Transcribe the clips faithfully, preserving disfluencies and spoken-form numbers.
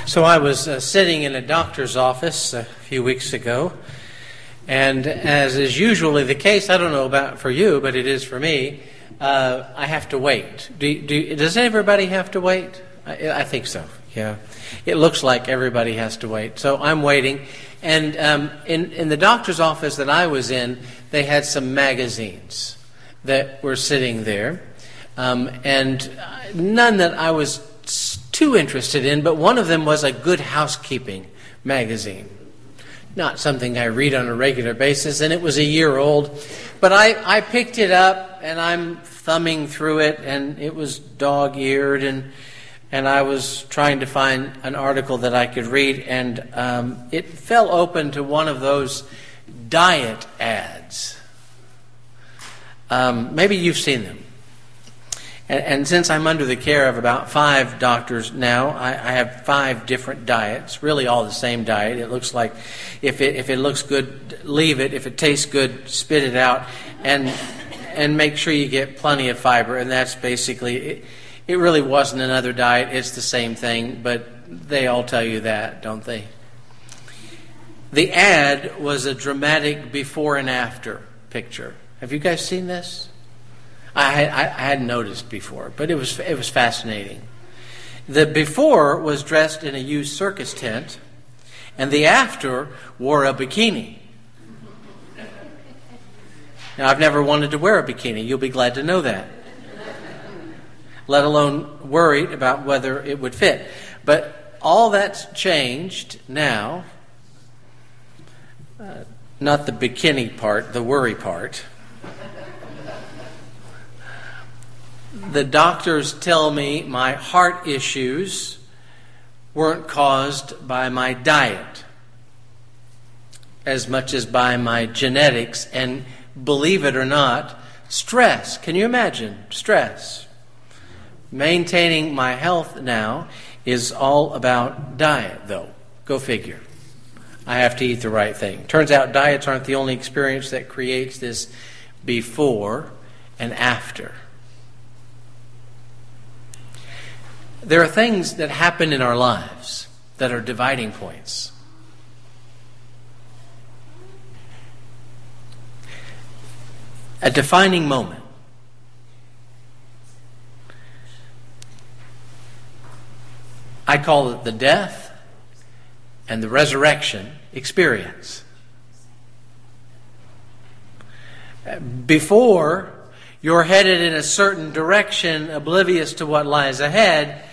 So I was uh, sitting in a doctor's office a few weeks ago, and as is usually the case, I don't know about for you, but it is for me, uh, I have to wait. Do, do, does everybody have to wait? I, I think so, yeah. It looks like everybody has to wait. So I'm waiting, and um, in, in the doctor's office that I was in, they had some magazines that were sitting there, um, and none that I was too interested in, but one of them was a Good Housekeeping magazine. Not something I read on a regular basis, and it was a year old. But I, I picked it up, and I'm thumbing through it, and it was dog-eared, and and I was trying to find an article that I could read, and um, it fell open to one of those diet ads. Um, maybe you've seen them. And, and since I'm under the care of about five doctors now, I, I have five different diets, really all the same diet. It looks like if it if it looks good, leave it. If it tastes good, spit it out, and and make sure you get plenty of fiber. And that's basically it. It really wasn't another diet. It's the same thing, but they all tell you that, don't they? The ad was a dramatic before and after picture. Have you guys seen this? I, I, I hadn't noticed before, but it was it was fascinating. The before was dressed in a used circus tent, and the after wore a bikini. Now, I've never wanted to wear a bikini. You'll be glad to know that. Let alone worried about whether it would fit. But all that's changed now. Uh, not the bikini part, the worry part. The doctors tell me my heart issues weren't caused by my diet as much as by my genetics and, believe it or not, stress. Can you imagine? Stress. Maintaining my health now is all about diet, though. Go figure. I have to eat the right thing. Turns out diets aren't the only experience that creates this before and after. There are things that happen in our lives that are dividing points. A defining moment. I call it the death and the resurrection experience. Before, you're headed in a certain direction, oblivious to what lies ahead.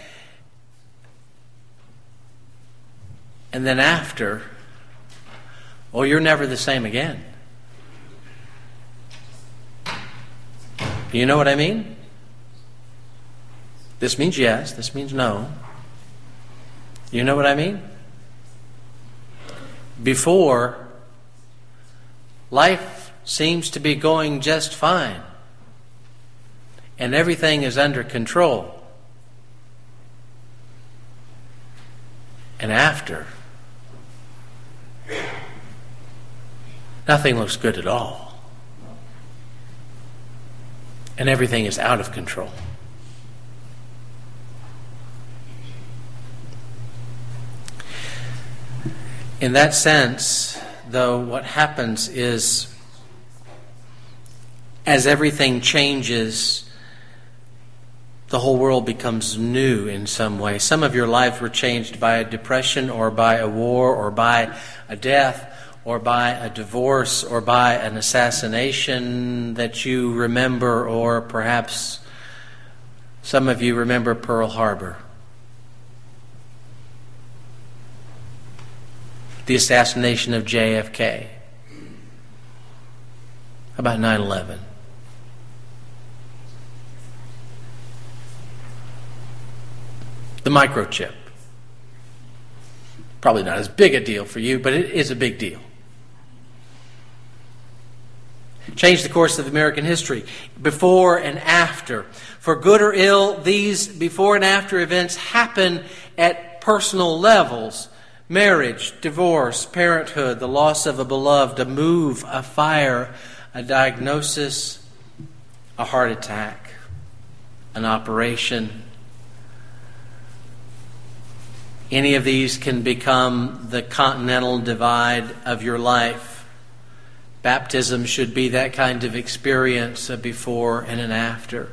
And then after, oh, you're never the same again. Do you know what I mean? This means yes, this means no. You know what I mean? Before, life seems to be going just fine, and everything is under control. And after, nothing looks good at all, and everything is out of control. In that sense, though, what happens is, as everything changes, the whole world becomes new in some way. Some of your lives were changed by a depression or by a war or by a death or by a divorce or by an assassination that you remember, or perhaps some of you remember Pearl Harbor. The assassination of J F K. How about nine eleven? The microchip. Probably not as big a deal for you, but it is a big deal. Changed the course of American history, before and after. For good or ill, these before and after events happen at personal levels. Marriage, divorce, parenthood, the loss of a beloved, a move, a fire, a diagnosis, a heart attack, an operation, Any of these can become the continental divide of your life. Baptism should be that kind of experience, a before and an after.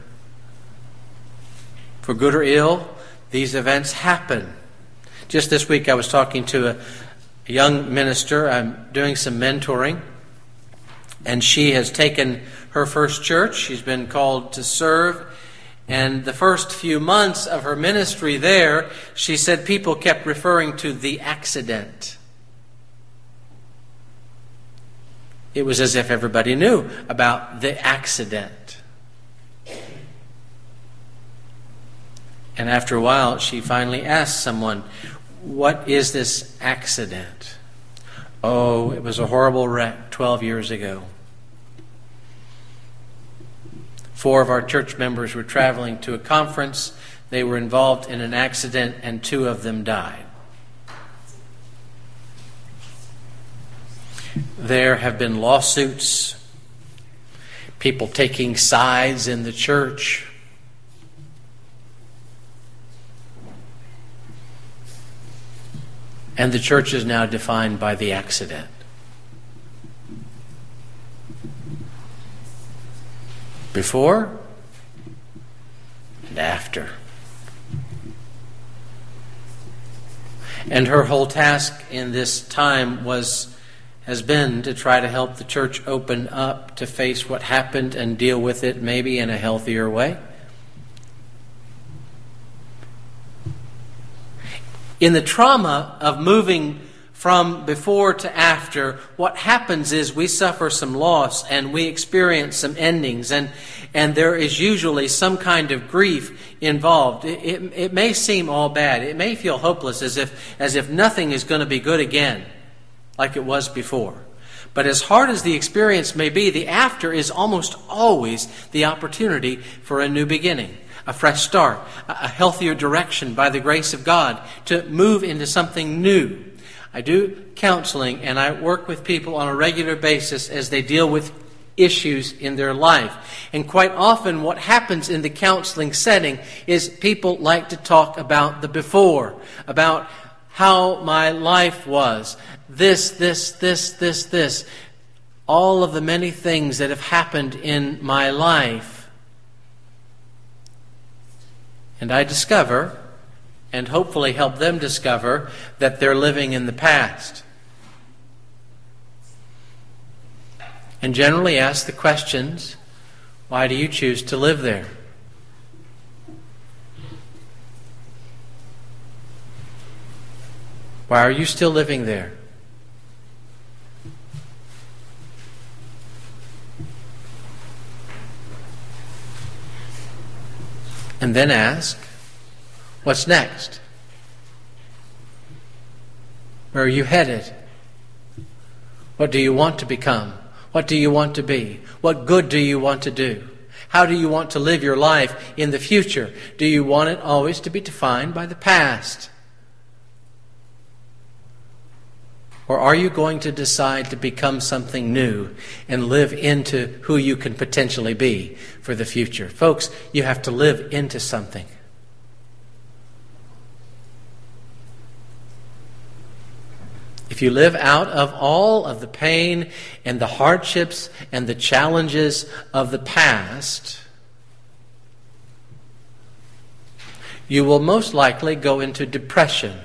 For good or ill, these events happen. Just this week I was talking to a, a young minister. I'm doing some mentoring. And she has taken her first church. She's been called to serve. And the first few months of her ministry there, she said people kept referring to the accident. It was as if everybody knew about the accident. And after a while, she finally asked someone, "What is this accident?" "Oh, it was a horrible wreck twelve years ago. Four of our church members were traveling to a conference. They were involved in an accident, and two of them died. There have been lawsuits, people taking sides in the church. And the church is now defined by the accident. Before and after. And her whole task in this time was has been to try to help the church open up to face what happened and deal with it maybe in a healthier way. In the trauma of moving from before to after, what happens is we suffer some loss and we experience some endings, and and there is usually some kind of grief involved. It, it, it may seem all bad. It may feel hopeless, as if as if nothing is going to be good again, like it was before. But as hard as the experience may be, the after is almost always the opportunity for a new beginning, a fresh start, a healthier direction by the grace of God to move into something new. I do counseling and I work with people on a regular basis as they deal with issues in their life. And quite often what happens in the counseling setting is people like to talk about the before, about how my life was, this, this, this, this, this, all of the many things that have happened in my life. And I discover, and hopefully help them discover, that they're living in the past. And generally ask the questions, why do you choose to live there? Why are you still living there? And then ask, what's next? Where are you headed? What do you want to become? What do you want to be? What good do you want to do? How do you want to live your life in the future? Do you want it always to be defined by the past? Or are you going to decide to become something new and live into who you can potentially be for the future? Folks, you have to live into something. If you live out of all of the pain and the hardships and the challenges of the past, you will most likely go into depression.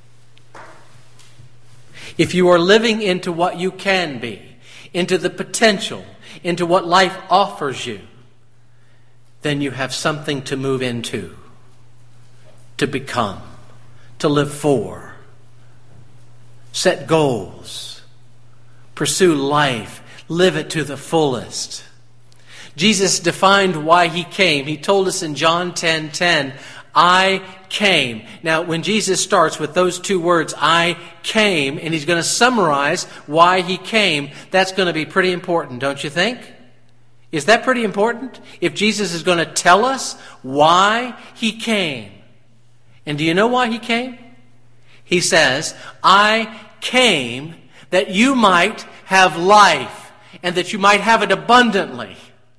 If you are living into what you can be, into the potential, into what life offers you, then you have something to move into, to become, to live for. Set goals. Pursue life. Live it to the fullest. Jesus defined why he came. He told us in John ten ten, I came. Now, when Jesus starts with those two words, I came, and he's going to summarize why he came, that's going to be pretty important, don't you think? Is that pretty important? If Jesus is going to tell us why he came. And do you know why he came? He says, I came that you might have life and that you might have it abundantly.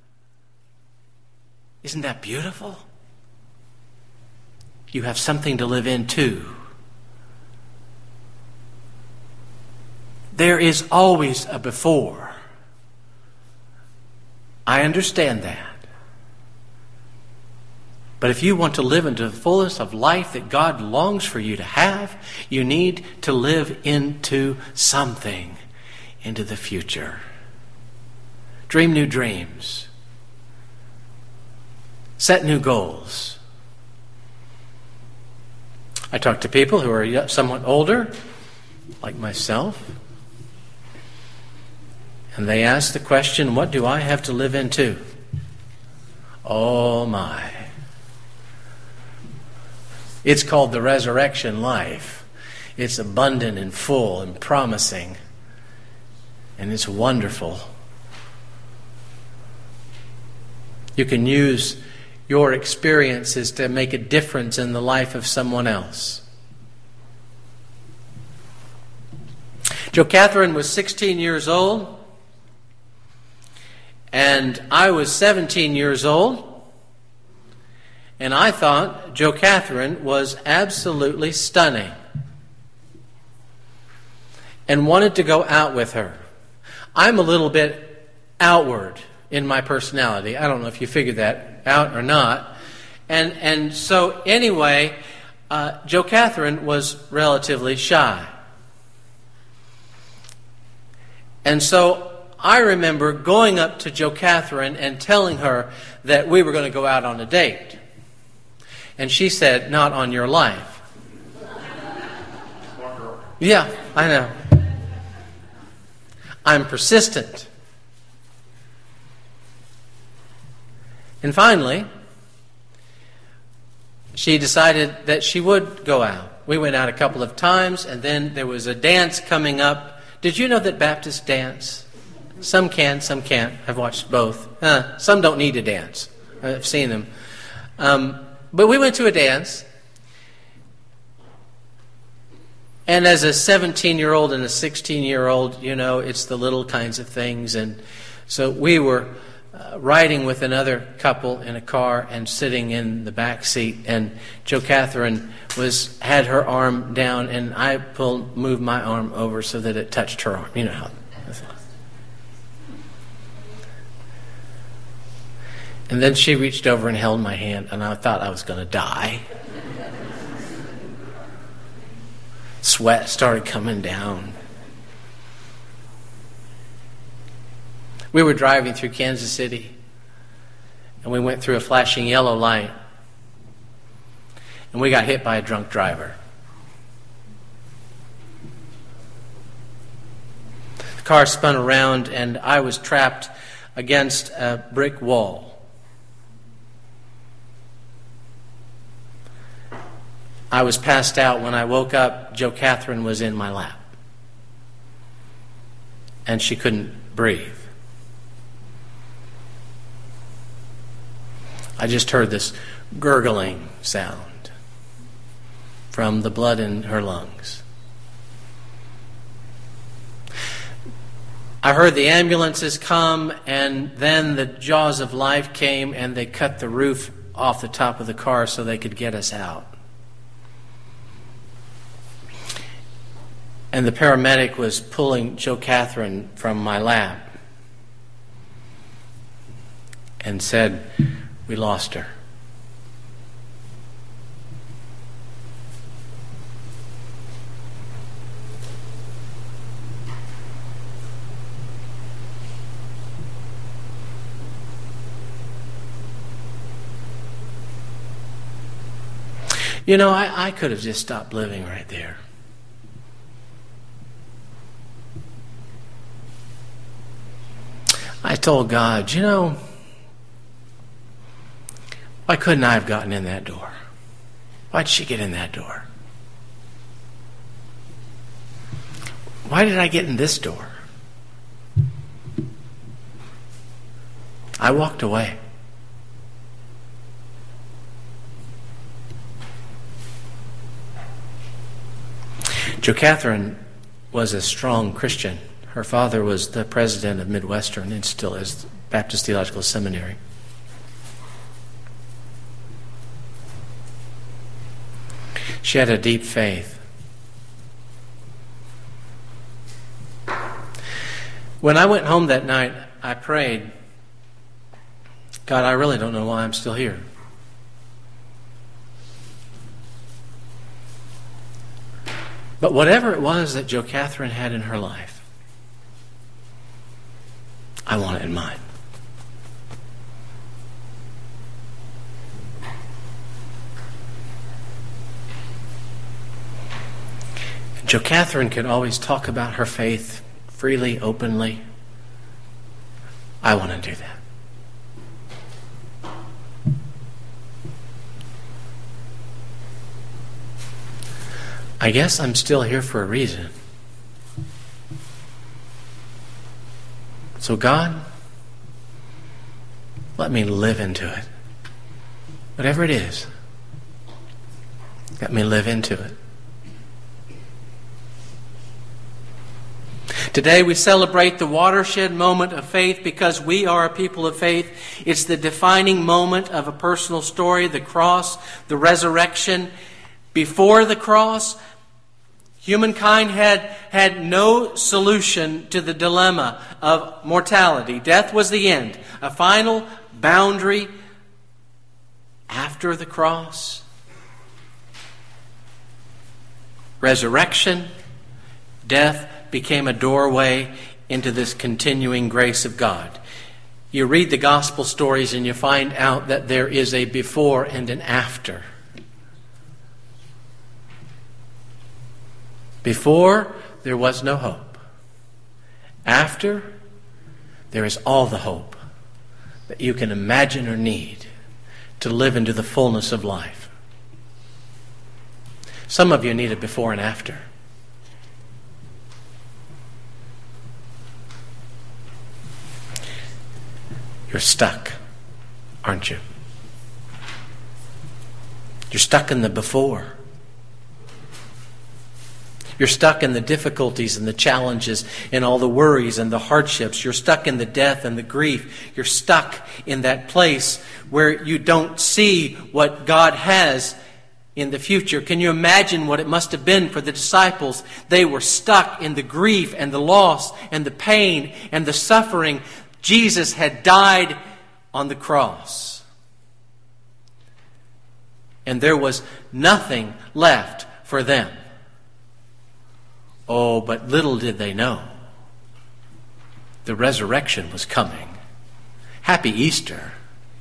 Isn't that beautiful? You have something to live into. There is always a before. I understand that. But if you want to live into the fullness of life that God longs for you to have, you need to live into something, into the future. Dream new dreams. Set new goals. I talk to people who are somewhat older, like myself, and they ask the question, what do I have to live into? Oh my. It's called the resurrection life. It's abundant and full and promising. And it's wonderful. You can use your experiences to make a difference in the life of someone else. Jo Catherine was sixteen years old, and I was seventeen years old. And I thought Jo Catherine was absolutely stunning and wanted to go out with her. I'm a little bit outward in my personality. I don't know if you figured that out or not. And and so anyway, uh, Jo Catherine was relatively shy. And so I remember going up to Jo Catherine and telling her that we were going to go out on a date. And she said, not on your life. Yeah, I know. I'm persistent. And finally, she decided that she would go out. We went out a couple of times, and then there was a dance coming up. Did you know that Baptists dance? Some can, some can't. I've watched both. Uh, some don't need to dance. I've seen them. Um, But we went to a dance, and as a seventeen-year-old and a sixteen-year-old, you know, it's the little kinds of things. And so we were uh, riding with another couple in a car and sitting in the back seat, and Jo Catherine was had her arm down, and I pulled, moved my arm over so that it touched her arm. You know how. And then she reached over and held my hand, and I thought I was going to die. Sweat started coming down. We were driving through Kansas City, and we went through a flashing yellow light, and we got hit by a drunk driver. The car spun around, and I was trapped against a brick wall. I was passed out. When I woke up, Jo Catherine was in my lap. And she couldn't breathe. I just heard this gurgling sound from the blood in her lungs. I heard the ambulances come, and then the jaws of life came, and they cut the roof off the top of the car so they could get us out. And the paramedic was pulling Jo Catherine from my lap and said, "We lost her." You know, I, I could have just stopped living right there. I told God, you know, why couldn't I have gotten in that door? Why did she get in that door? Why did I get in this door? I walked away. Jo Catherine was a strong Christian. Her father was the president of Midwestern and still is Baptist Theological Seminary. She had a deep faith. When I went home that night, I prayed, God, I really don't know why I'm still here. But whatever it was that Jo Catherine had in her life, I want it in mine. Jo Catherine could always talk about her faith freely, openly. I want to do that. I guess I'm still here for a reason. So God, let me live into it. Whatever it is, let me live into it. Today we celebrate the watershed moment of faith because we are a people of faith. It's the defining moment of a personal story, the cross, the resurrection. Before the cross, humankind had, had no solution to the dilemma of mortality. Death was the end, a final boundary. After the cross, resurrection, death became a doorway into this continuing grace of God. You read the gospel stories and you find out that there is a before and an after. Before, there was no hope. After, there is all the hope that you can imagine or need to live into the fullness of life. Some of you need a before and after. You're stuck, aren't you? You're stuck in the before. You're stuck in the difficulties and the challenges and all the worries and the hardships. You're stuck in the death and the grief. You're stuck in that place where you don't see what God has in the future. Can you imagine what it must have been for the disciples? They were stuck in the grief and the loss and the pain and the suffering. Jesus had died on the cross. And there was nothing left for them. Oh, but little did they know. The resurrection was coming. Happy Easter.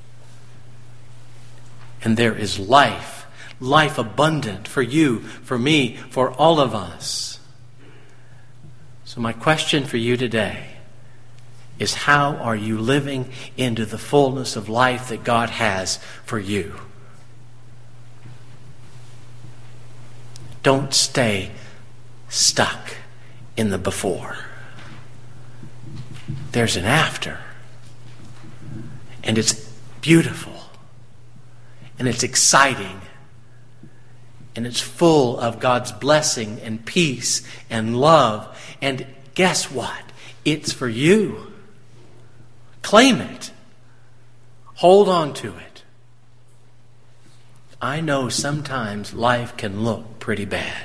And there is life, life abundant for you, for me, for all of us. So my question for you today is, how are you living into the fullness of life that God has for you? Don't stay stuck in the before. There's an after. And it's beautiful. And it's exciting. And it's full of God's blessing and peace and love. And guess what? It's for you. Claim it. Hold on to it. I know sometimes life can look pretty bad.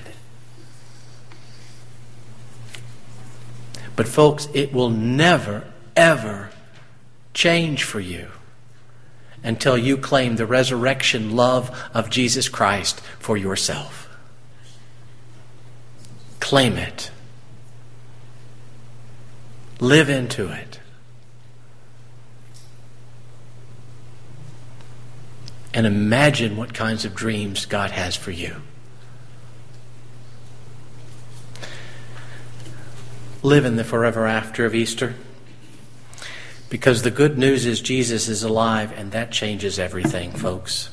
But folks, it will never, ever change for you until you claim the resurrection love of Jesus Christ for yourself. Claim it. Live into it. And imagine what kinds of dreams God has for you. Live in the forever after of Easter. Because the good news is Jesus is alive, and that changes everything, folks.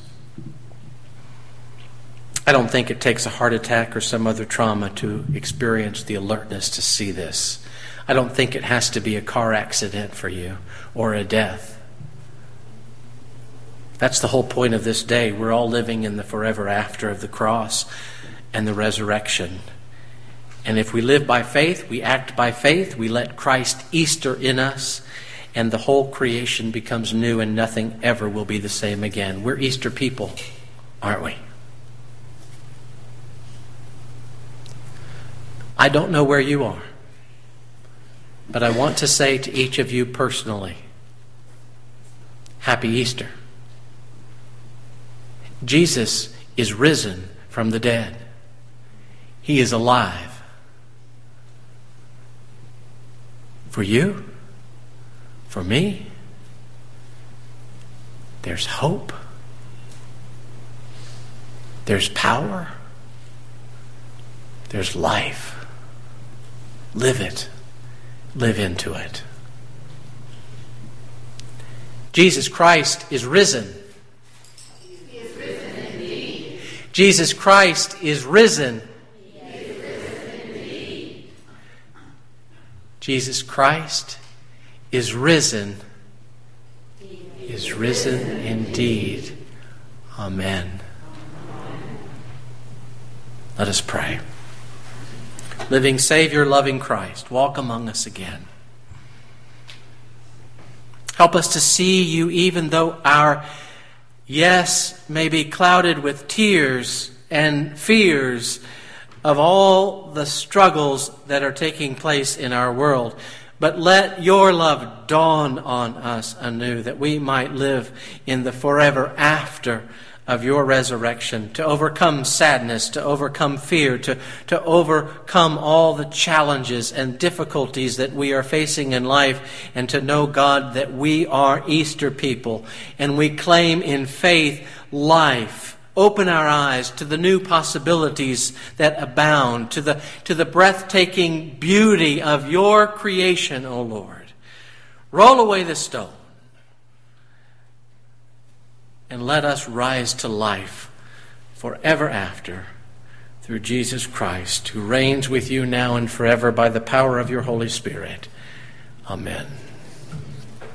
I don't think it takes a heart attack or some other trauma to experience the alertness to see this. I don't think it has to be a car accident for you or a death. That's the whole point of this day. We're all living in the forever after of the cross and the resurrection. And if we live by faith, we act by faith, we let Christ Easter in us, and the whole creation becomes new and nothing ever will be the same again. We're Easter people, aren't we? I don't know where you are. But I want to say to each of you personally, Happy Easter. Jesus is risen from the dead. He is alive. For you, for me, there's hope. There's power. There's life. Live it. Live into it. Jesus Christ is risen. He is risen indeed. Jesus Christ is risen. He is risen indeed. Jesus Christ is risen. Is risen indeed. Amen. Let us pray. Living Savior, loving Christ, walk among us again. Help us to see you even though our yes may be clouded with tears and fears of all the struggles that are taking place in our world. But let your love dawn on us anew, that we might live in the forever after of your resurrection, to overcome sadness, to overcome fear, to, to overcome all the challenges and difficulties that we are facing in life, and to know, God, that we are Easter people, and we claim in faith life. Open our eyes to the new possibilities that abound, to the, to the breathtaking beauty of your creation, O Lord. Roll away the stone. And let us rise to life forever after through Jesus Christ, who reigns with you now and forever by the power of your Holy Spirit. Amen.